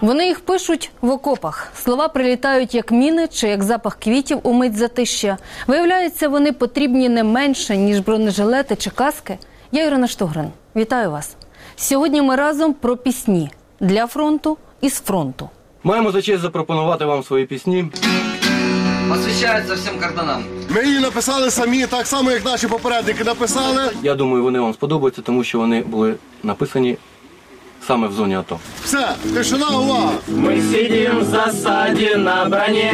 Вони їх пишуть в окопах. Слова прилітають як міни чи як запах квітів у мить затища. Виявляється, вони потрібні не менше, ніж бронежилети чи каски. Я Ірина Штогрин. Вітаю вас. Сьогодні ми разом про пісні для фронту і з фронту. Маємо за честь запропонувати вам свої пісні. Посвящається всім кордонам. Ми її написали самі, так само, як наші попередники написали. Я думаю, вони вам сподобаються, тому що вони були написані саме в зоні АТО. Все, тишина, увага! Ми сидим в засаді на броні,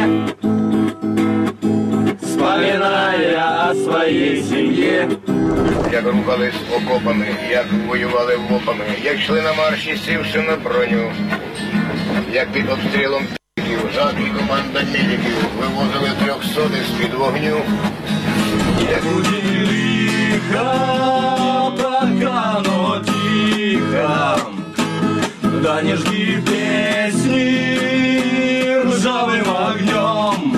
вспоминая о своїй сім'ї. Як рухались окопами, як воювали вопами, як йшли на марші, сівши на броню, як під обстрілом п***ків, жад і команда медиків вивозили 300 з-під вогню. Як Тихо, пока, но тихо, да не жди песни ржавым огнем.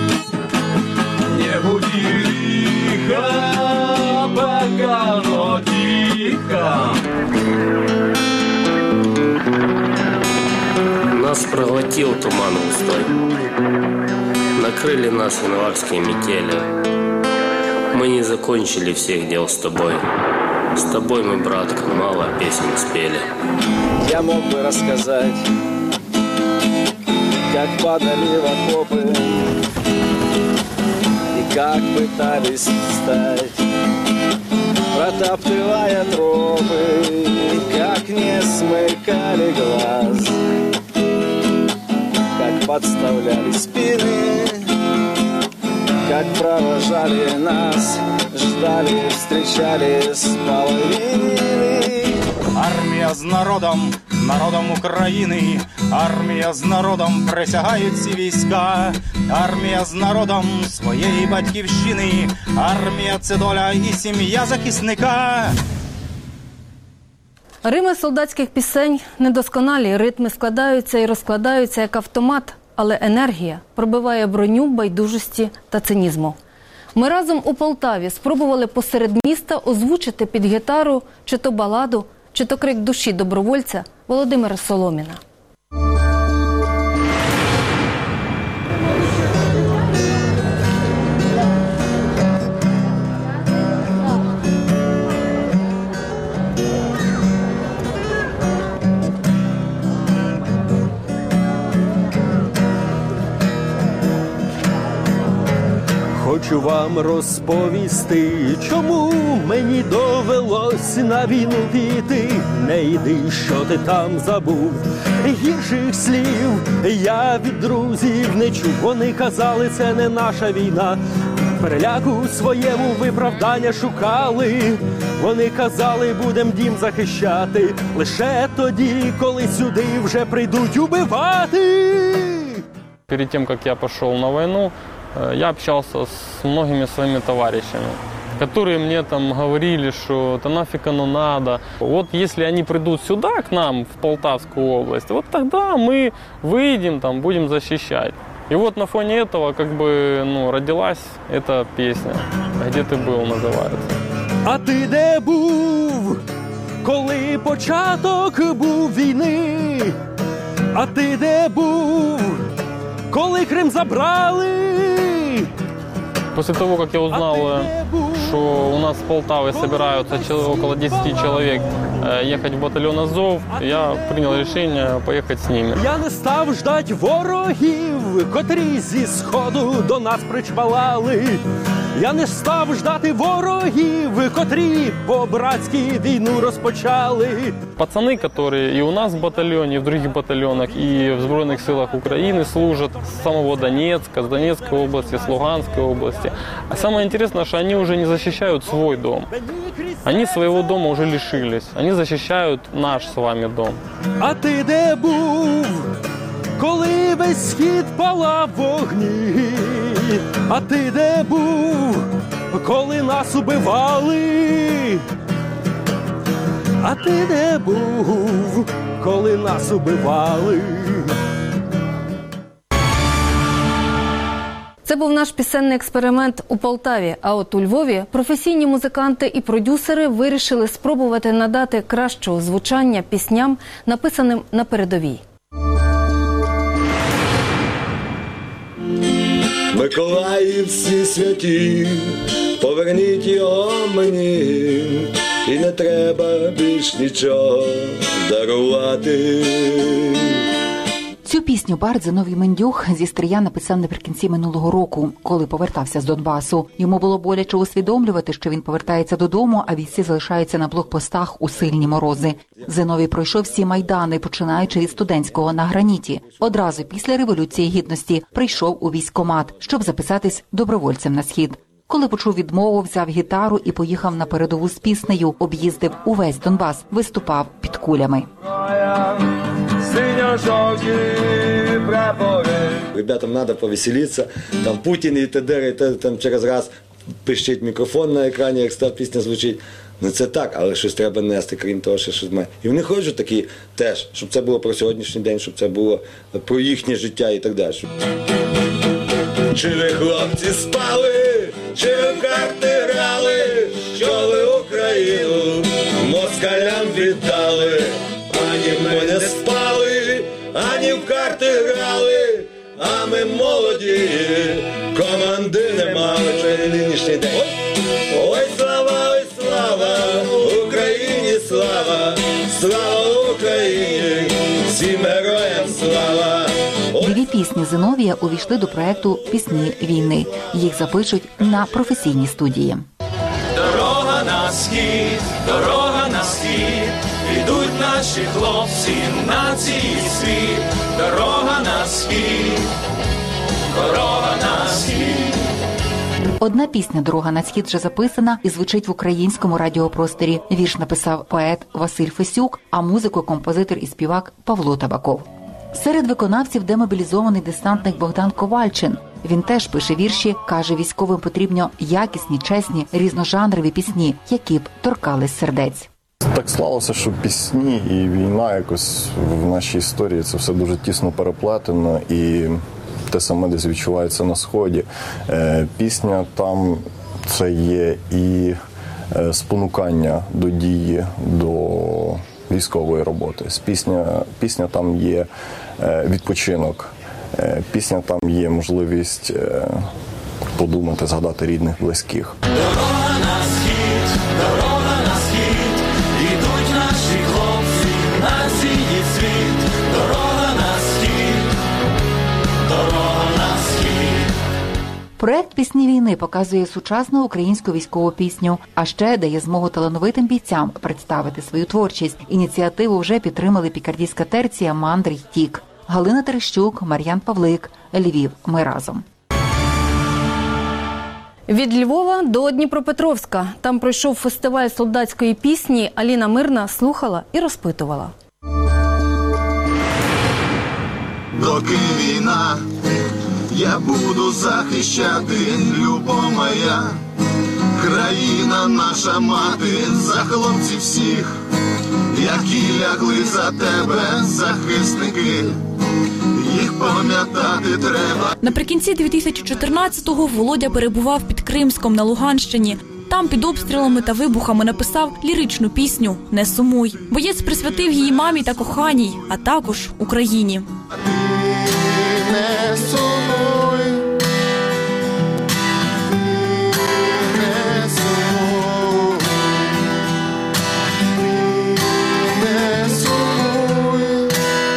Не буди лихо, пока, но тихо. Нас проглотил туман густой. Накрыли нас январские метели. Мы не закончили всех дел с тобой. С тобой мы, братка, мало песен спели. Я мог бы рассказать, как падали в окопы и как пытались встать, протаптывая тропы, как не смыкали глаз, как подставляли спины, как провожали нас, ждали, встречали с половины. Армія з народом, народом України, армія з народом присягають всі війська, армія з народом своєї батьківщини, армія – це доля і сім'я захисника. Рими солдатських пісень недосконалі, ритми складаються і розкладаються як автомат, але енергія пробиває броню байдужості та цинізму. Ми разом у Полтаві спробували посеред міста озвучити під гітару чи то баладу, чи то крик душі добровольця Володимира Соломіна. Хочу вам розповісти, чому мені довелось на війну піти. Не йди, що ти там забув, гірших слів я від друзів не чув. Вони казали, це не наша війна, переляку своєму виправдання шукали. Вони казали, будем дім захищати, лише тоді, коли сюди вже прийдуть убивати. Перед тем, как я пошел на войну, я общался с многими своими товарищами, которые мне там говорили, что это нафиг оно надо. Вот если они придут сюда, к нам, в Полтавскую область, вот тогда мы выйдем, там, будем защищать. И вот на фоне этого как бы, родилась эта песня «Где ты был» называется. А ти де був, коли початок був війни? А ти де був, коли Крим забрали? После того, как я узнал, что у нас в Полтаве собираются около 10 человек ехать в батальон Азов, я принял решение поехать с ними. Я не став ждать ворогів, котрі зі сходу до нас причвалали. Я не став ждати ворогів, котрі по-братськи війну розпочали. Пацаны, которые и у нас в батальоне, и в других батальонах, и в Збройных силах Украины служат с самого Донецка, с Донецкой области, с Луганской области. А самое интересное, что они уже не защищают свой дом. Они своего дома уже лишились. Они защищают наш с вами дом. А ти де був, коли весь схід палав вогні? А ти де був, коли нас убивали? А ти де був, коли нас убивали? Це був наш пісенний експеримент у Полтаві, а от у Львові професійні музиканти і продюсери вирішили спробувати надати кращого звучання пісням, написаним на передовій. Миколаїв всі святі, поверніть його мені, і не треба більш нічого дарувати. Цю пісню бард Зиновій Мендюх зі Стрия написав наприкінці минулого року, коли повертався з Донбасу. Йому було боляче усвідомлювати, що він повертається додому, а бійці залишаються на блокпостах у сильні морози. Зиновій пройшов всі майдани, починаючи від студентського на Граніті. Одразу після Революції Гідності прийшов у військкомат, щоб записатись добровольцем на схід. Коли почув відмову, взяв гітару і поїхав на передову з піснею, об'їздив увесь Донбас, виступав під кулями. Ребятам треба повеселитися, там Путін і т.д. там через раз пищить мікрофон на екрані, як став пісня звучить. Ну це так, але щось треба нести, крім того, що щось має. І вони хочуть такі теж, щоб це було про сьогоднішній день, щоб це було про їхнє життя і так далі. Чи ви, хлопці, спали, чи ви в карти грали, що ви Україну москалям віддали? Ані ми не спали, ані в карти грали, а ми молоді, команди не мали. Чи нинішній день? Ой, слава, Україні слава, слава Україні, всім героям слава. Дві пісні Зиновія увійшли до проекту «Пісні війни». Їх запишуть на професійній студії. Дорога на схід, дорога на схід, ідуть наші хлопці, нації світ. Дорога на схід, дорога на схід. Одна пісня «Дорога на схід» вже записана і звучить в українському радіопросторі. Вірш написав поет Василь Фесюк, а музику – композитор і співак Павло Табаков. Серед виконавців демобілізований десантник Богдан Ковальчин. Він теж пише вірші, каже, військовим потрібно якісні, чесні, різножанрові пісні, які б торкались сердець. Так склалося, що пісні і війна якось в нашій історії це все дуже тісно переплетено, і те саме десь відчувається на Сході. Пісня там це є і спонукання до дії, до військової роботи. Пісня там є відпочинок, пісня там є можливість подумати, згадати рідних, близьких. Дорога на схід, дорога на схід, ідуть наші хлопці, нації світ. Дорога на схід, дорога на схід. Проект «Пісні війни» показує сучасну українську військову пісню, а ще дає змогу талановитим бійцям представити свою творчість. Ініціативу вже підтримали пікардійська терція «Мандр й Тік». Галина Терещук, Мар'ян Павлик, Львів. Ми разом. Від Львова до Дніпропетровська. Там пройшов фестиваль солдатської пісні. Аліна Мирна слухала і розпитувала. Доки війна, я буду захищати, любов моя, країна наша мати, за хлопців всіх, які лягли за тебе, захисники, їх пам'ятати треба. Наприкінці 2014-го Володя перебував під Кримськом на Луганщині. Там під обстрілами та вибухами написав ліричну пісню «Не сумуй». Боєць присвятив її мамі та коханій, а також Україні. Не сумуй, не сумуй, не сумуй,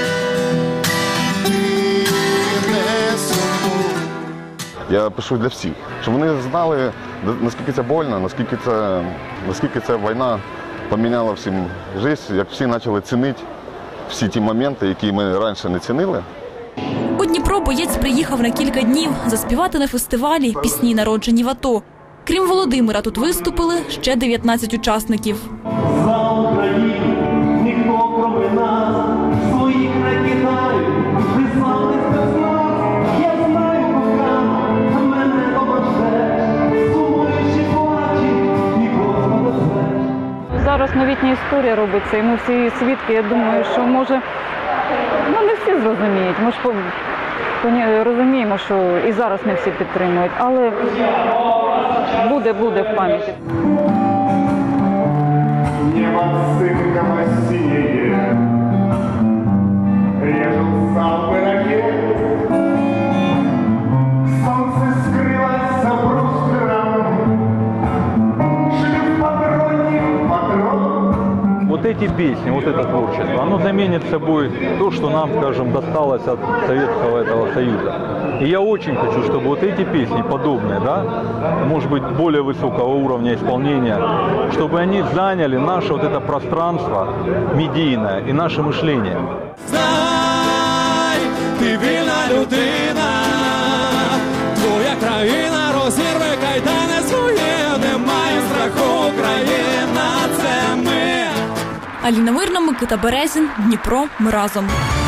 не сумуй. Я пишу для всіх, щоб вони знали, наскільки це больно, наскільки ця війна поміняла всім життя, як всі почали цінити всі ті моменти, які ми раніше не цінили. У Дніпро боєць приїхав на кілька днів заспівати на фестивалі пісні, народжені в АТО. Крім Володимира, тут виступили ще 19 учасників. За Україну ніхто кроме нас, своїх не кидають, визнали без нас. Я знаю, кохана, мене обожеш, сумуючи плачі, нікого не звеш. Зараз новітня історія робиться, і ми всі свідки, я думаю, що може, не всі зрозуміють. Ми ж розуміємо, що і зараз не всі підтримують, але буде в пам'яті. Небо сыпком синее, режут салпы ракет, солнце вот эти песни, вот это творчество, оно заменит собой то, что нам, скажем, досталось от Советского этого Союза. И я очень хочу, чтобы вот эти песни подобные, да, может быть, более высокого уровня исполнения, чтобы они заняли наше вот это пространство медийное и наше мышление. Знай, ти вільна людина, твоя країна розірве кайдани своє, немає страху, Україна – це ми. Аліна Мирна, Микита Березін, Дніпро. Ми разом.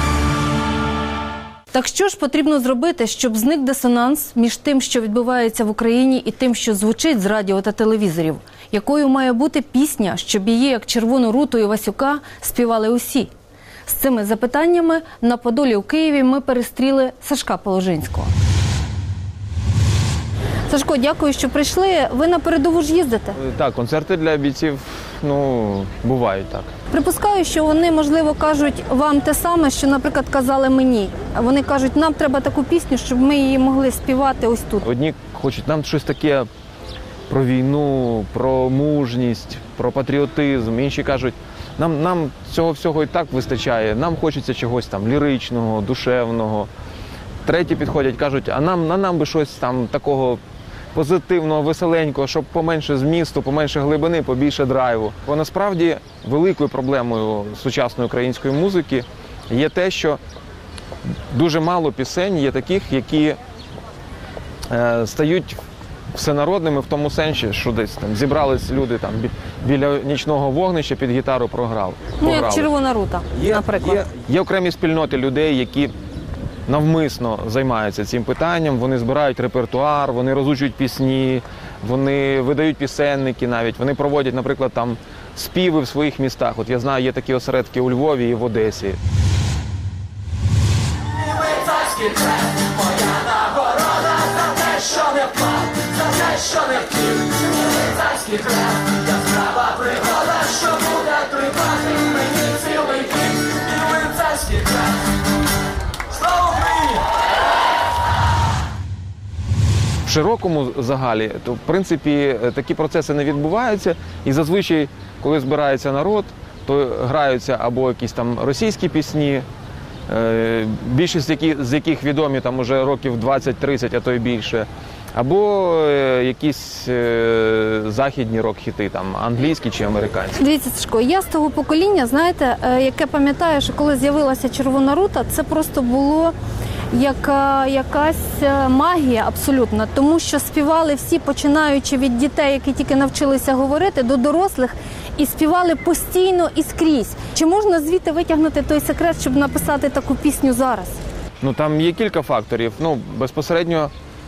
Так що ж потрібно зробити, щоб зник дисонанс між тим, що відбувається в Україні, і тим, що звучить з радіо та телевізорів? Якою має бути пісня, щоб її, як Червону руту Івасюка, співали усі? З цими запитаннями на Подолі у Києві ми перестріли Сашка Положинського. Сашко, дякую, що прийшли. Ви на передову ж їздите? Так, концерти для бійців, бувають так. Припускаю, що вони, можливо, кажуть вам те саме, що, наприклад, казали мені. Вони кажуть, нам треба таку пісню, щоб ми її могли співати ось тут. Одні хочуть нам щось таке про війну, про мужність, про патріотизм. Інші кажуть, нам цього всього і так вистачає, нам хочеться чогось там ліричного, душевного. Треті підходять, кажуть, а нам би щось там такого позитивного, веселенького, щоб поменше змісту, поменше глибини, побільше драйву. Бо насправді великою проблемою сучасної української музики є те, що дуже мало пісень є таких, які стають всенародними в тому сенсі, що десь там зібрались люди там біля нічного вогнища під гітару програли. Як Червона рута, наприклад. Є окремі спільноти людей, які навмисно займаються цим питанням, вони збирають репертуар, вони розучують пісні, вони видають пісенники навіть, вони проводять, наприклад, там співи в своїх містах. От я знаю, є такі осередки у Львові і в Одесі. Моя нагорода за те, що не впав, за те, що не втік. Царський хрест, яскрава пригода, що буде тривати мені цілий вік. І царський хрест. Слава Україні! В широкому загалі, то в принципі такі процеси не відбуваються, і зазвичай, коли збирається народ, то граються або якісь там російські пісні, більшість з яких відомі там уже років 20-30, а то й більше, або якісь західні рок-хіти, там англійські чи американські. Дивіться, Сашко, я з того покоління, знаєте, яке пам'ятає, що коли з'явилася Червона рута, це просто було якась магія абсолютно, тому що співали всі, починаючи від дітей, які тільки навчилися говорити, до дорослих, і співали постійно і скрізь. Чи можна звідти витягнути той секрет, щоб написати таку пісню зараз? Там є кілька факторів. Безпосередньо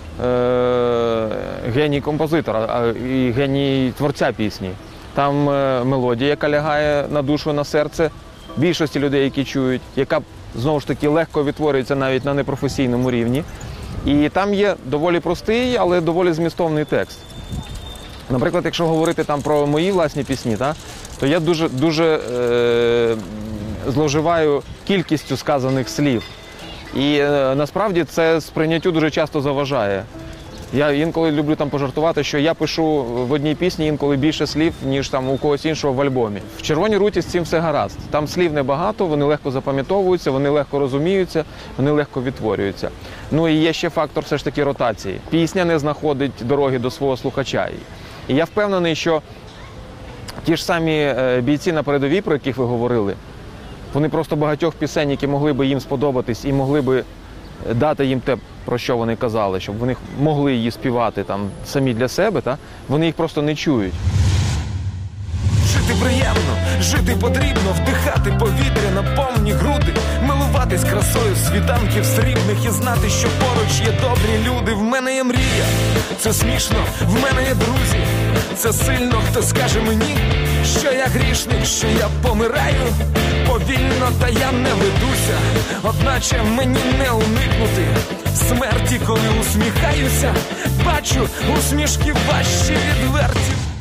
геній композитора і геній творця пісні. Там мелодія, яка лягає на душу, на серце більшості людей, які чують, яка, знову ж таки, легко відтворюється навіть на непрофесійному рівні. І там є доволі простий, але доволі змістовний текст. Наприклад, якщо говорити там про мої власні пісні, то я дуже зловживаю кількістю сказаних слів. І насправді це сприйняттю дуже часто заважає. Я інколи люблю там пожартувати, що я пишу в одній пісні інколи більше слів, ніж там у когось іншого в альбомі. В Червоній руті з цим все гаразд. Там слів небагато, вони легко запам'ятовуються, вони легко розуміються, вони легко відтворюються. І є ще фактор все ж таки ротації. Пісня не знаходить дороги до свого слухача. І я впевнений, що ті ж самі бійці на передовій, про яких ви говорили, вони просто багатьох пісень, які могли би їм сподобатись і могли би дати їм те, про що вони казали, щоб вони могли її співати там самі для себе, вони їх просто не чують. Жити приємно, жити потрібно, вдихати повітря на повні груди, милуватись красою світанків срібних і знати, що поруч є добрі люди. В мене є мрія, це смішно, в мене є друзі, це сильно, хто скаже мені, що я грішник, що я помираю повільно, та я не ведуся, одначе мені не уникнути смерті, коли усміхаюся, бачу усмішки ваші відверті.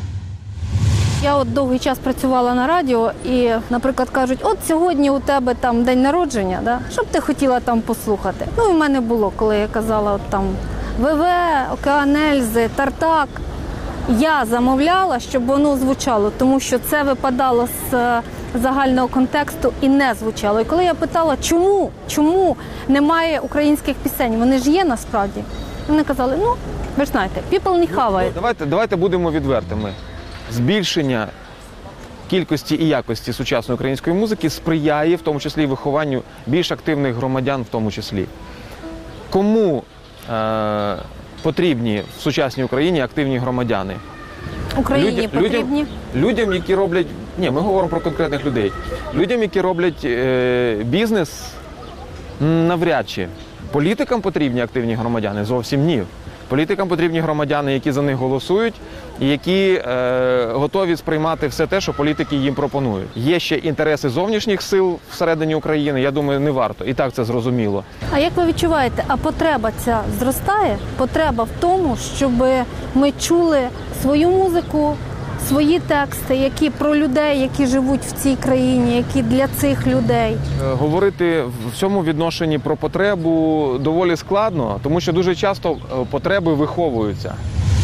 Я довгий час працювала на радіо і, наприклад, кажуть, от сьогодні у тебе там день народження, що б ти хотіла там послухати? І в мене було, коли я казала, там ВВ, Океан Ельзи, Тартак. Я замовляла, щоб воно звучало, тому що це випадало з загального контексту і не звучало. І коли я питала, чому немає українських пісень, вони ж є насправді, вони казали, ви ж знаєте, people не хавають. Давайте будемо відвертими. Збільшення кількості і якості сучасної української музики сприяє, в тому числі, вихованню більш активних громадян в тому числі. Кому потрібні в сучасній Україні активні громадяни? Україні потрібні? Людям, які роблять... Ні, ми говоримо про конкретних людей. Людям, які роблять бізнес, навряд чи. Політикам потрібні активні громадяни? Зовсім ні. Політикам потрібні громадяни, які за них голосують і які готові сприймати все те, що політики їм пропонують. Є ще інтереси зовнішніх сил всередині України, я думаю, не варто. І так це зрозуміло. А як ви відчуваєте, а потреба ця зростає? Потреба в тому, щоб ми чули свою музику, свої тексти, які про людей, які живуть в цій країні, які для цих людей? Говорити в цьому відношенні про потребу доволі складно, тому що дуже часто потреби виховуються.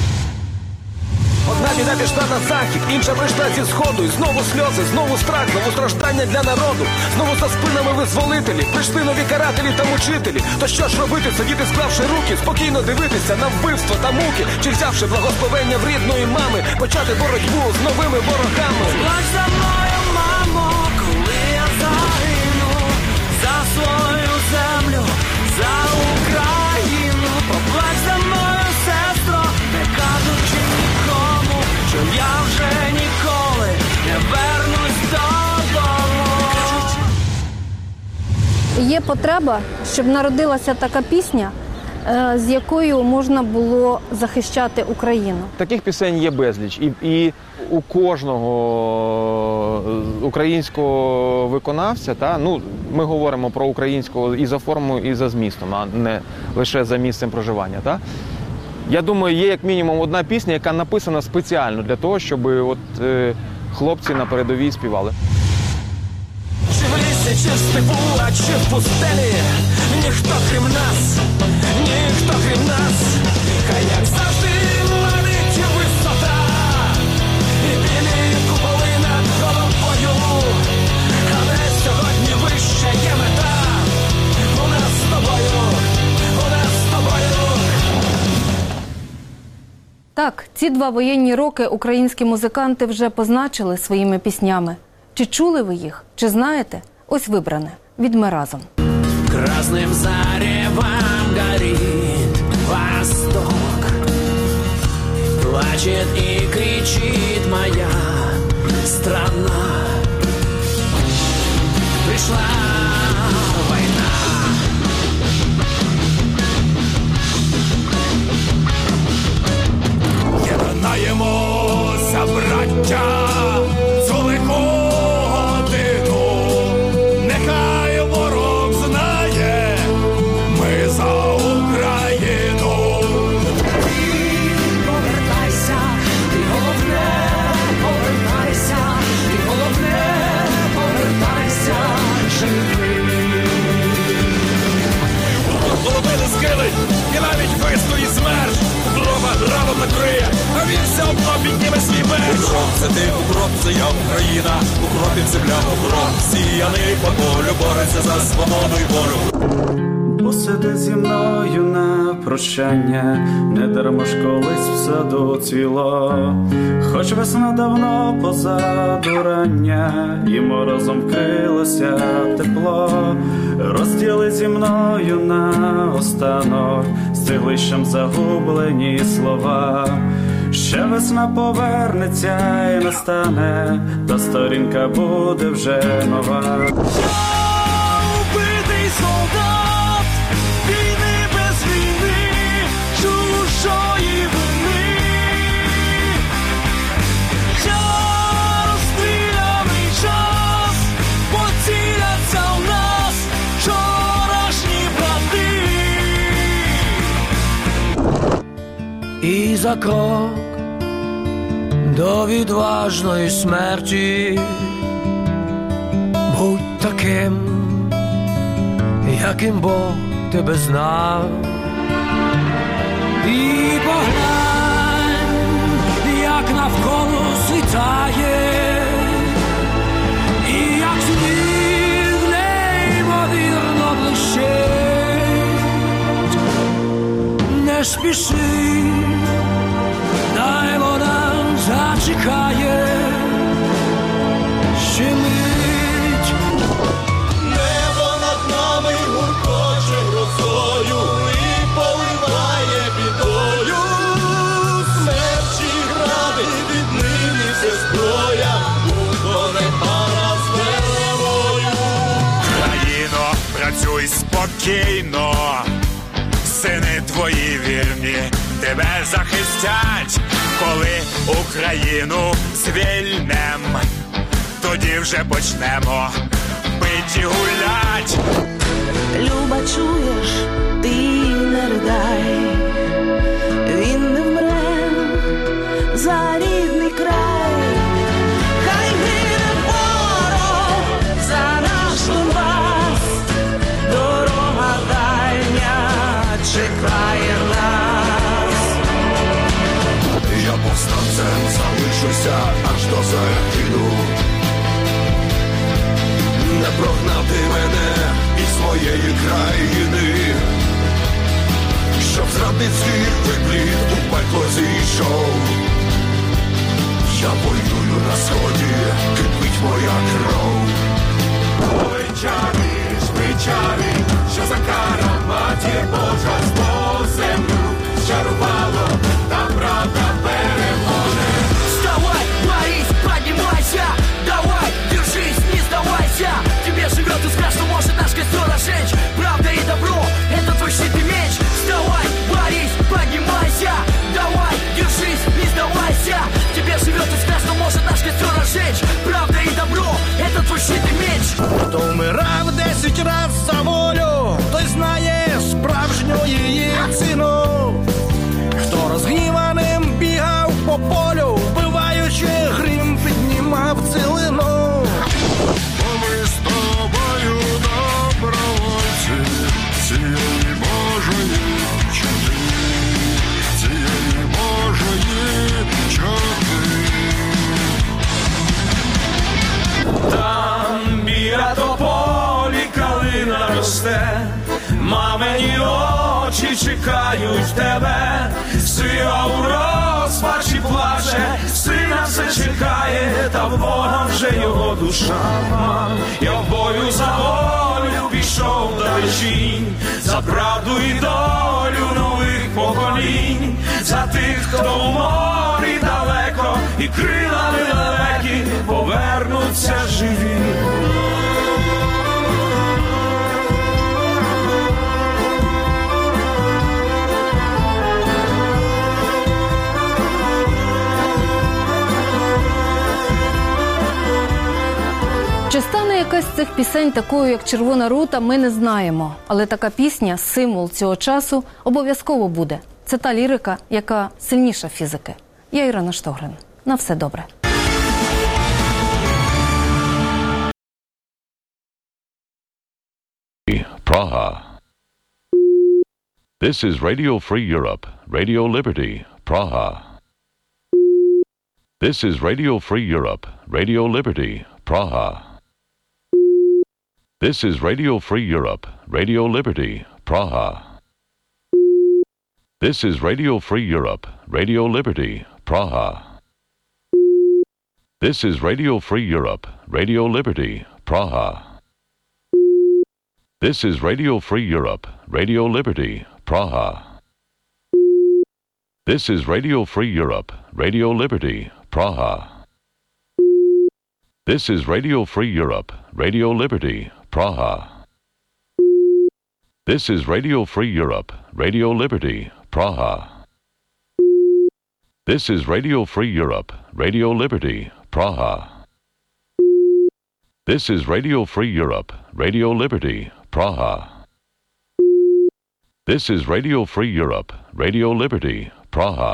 Одна біда пішла на захід, інша прийшла зі сходу. І знову сльози, знову страх, знову страждання для народу. Знову за спинами визволителі, прийшли нові карателі та мучителі. То що ж робити, сидіти склавши руки, спокійно дивитися на вбивство та муки? Чи взявши благословення в рідної мами, почати боротьбу з новими ворогами? Плач за мною, мамо, коли я загину за свою землю, за Україну. Поплач за мною, сестро, не кажучи нікому, що я вже ніколи не вернусь додому. Є потреба, щоб народилася така пісня, з якою можна було захищати Україну. Таких пісень є безліч. І у кожного українського виконавця, ми говоримо про українського і за формою, і за змістом, а не лише за місцем проживання. Я думаю, є як мінімум одна пісня, яка написана спеціально для того, щоб хлопці на передовій співали. Чи в лісі, чи в степу, а чи в пустелі, ніхто крім нас, ніхто крім нас. Хай як завжди летить висота, і білі куполи над головою. Але сьогодні вища є мета, у нас з тобою, у нас з тобою. Так, ці 2 воєнні роки українські музиканти вже позначили своїми піснями. Чи чули ви їх? Чи знаєте? Ось вибране від «Ми разом». Красным заревом горит восток, плачет и кричит моя страна. Пришла война. Єднаємося, браття, цю лиху годину. Нехай ворог знає, ми за Україну. Повертайся, ти головне, повертайся, ти головне, повертайся, живий. Голубини скилить, і навіть вистоїть смерть. Дрова градом накриє, а він все одно підніме свій меч. Укроп це ти, укроп це я, Україна. Укропів земля, укроп, сіяний по полю, бореться за свободу й волю. Посиди зі мною на прощання, не дарма ж колись в саду цвіло. Хоч весна давно позаду рання, і морозом вкрилося тепло. Розділи зі мною на останок стиглищем загублені слова. Ще весна повернеться і настане, та сторінка буде вже нова. Убитий солдат, війни без війни, чужої вини. Я розстріляний час, поціляться в нас вчорашні брати. І за крок до відважної смерті будь таким, яким Бог тебе знав. І поглянь, як навколо світає, і спіши, дай вона зачекає ще мить. Небо над нами гуркоче грозою і поливає бідою. Смерчі гради віднині це зброя, не пара з перевою. Країно, працюй спокійно, сини твої вірні тебе захистять. Коли Україну звільнем, тоді вже почнемо пить і гулять. Люба, чуєш, ти не ридай, він не вмре за рідний край. Хай гине ворог за наш Донбас, дорога дальня чекає нас. Я повстанцем залишуся аж до загину. Не прогнати мене із моєї країни, щоб зрадницький виплід у пекло зійшов. Я воюю на сході, кипить моя кров. Ой, чари, що за кара матір Божа зло землю чарувало, та правда переможе. Вставай, Борис, поднимайся, давай, держись, не сдавайся. Тебе живет искра, что может наш костер разжечь. Правда и добро, это твой щит и меч. Вставай, Борис, поднимайся, давай, держись, не сдавайся. Тебе живет искра, что может наш костер разжечь. Правда и добро, это твой щит и меч. Хто вмирав 10 раз за волю, той знає справжню її ціну. Хто розгніваним бігав по полю, вбиваючи грім, піднімав цілину. Ми з тобою добровольці цієї Божої чути, цієї Божої чути. Там біля тополі калина росте, мамині очі чекають тебе. Сила у розпачі плаче, сина все чекає, та в Бога вже його душа. Я в бою за волю пішов далечінь, за правду і долю нових поколінь, за тих, хто в морі далеко, і крилами далекі повернуться живі. Чи стане якась з цих пісень такою, як «Червона рута», ми не знаємо. Але така пісня, символ цього часу, обов'язково буде. Це та лірика, яка сильніша фізики. Я Ірина Штогрин. На все добре. Praha. This is Radio Free Europe, Radio Liberty, Praha. This is Radio Free Europe, Radio Liberty, Praha. This is Radio Free Europe, Radio Liberty, Praha. This is Radio Free Europe, Radio Liberty, Praha. This is Radio Free Europe, Radio Liberty, Praha. This is Radio Free Europe, Radio Liberty, Praha. This is Radio Free Europe, Radio Liberty, Praha. This is Radio Free Europe, Radio Liberty, Praha. This is Radio Free Europe, Radio Liberty, Praha. This is Radio Free Europe, Radio Liberty, Praha. This is Radio Free Europe, Radio Liberty, Praha. This is Radio Free Europe, Radio Liberty, Praha.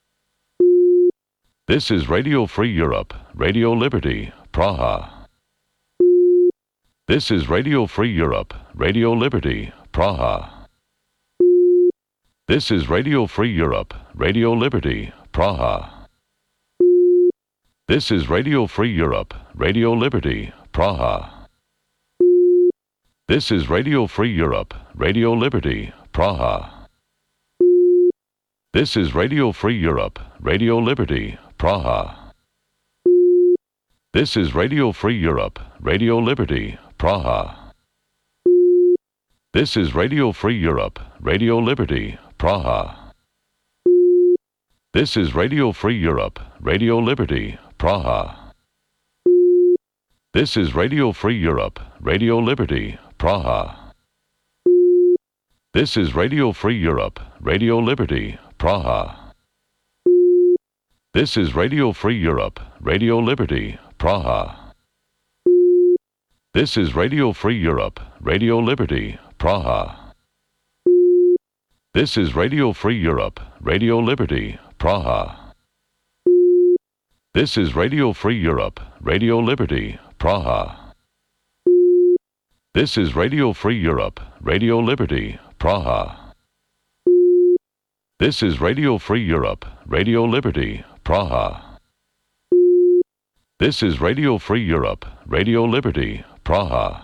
This is Radio Free Europe, Radio Liberty, Praha. This is Radio Free Europe, Radio Liberty, Praha. This is Radio Free Europe, Radio Liberty, Praha. This is Radio Free Europe, Radio Liberty, Praha. This is Radio Free Europe, Radio Liberty, Praha. This is Radio Free Europe, Radio Liberty, Praha. This is Radio Free Europe, Radio Liberty, Praha. This is Radio Free Europe, Radio Liberty, Praha. This is Radio Free Europe, Radio Liberty, Praha. This is Radio Free Europe, Radio Liberty, Praha. This is Radio Free Europe, Radio Liberty, Praha. This is Radio Free Europe, Radio Liberty, Praha. This is Radio Free Europe, Radio Liberty, Praha. This is Radio Free Europe, Radio Liberty, Praha. This is Radio Free Europe, Radio Liberty, Praha. This is Radio Free Europe, Radio Liberty, Praha. This is Radio Free Europe, Radio Liberty, Praha. This is Radio Free Europe, Radio Liberty, Praha.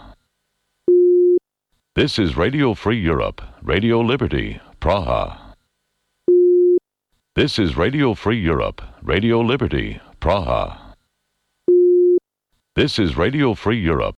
This is Radio Free Europe, Radio Liberty, Praha. This is Radio Free Europe, Radio Liberty, Praha. This is Radio Free Europe,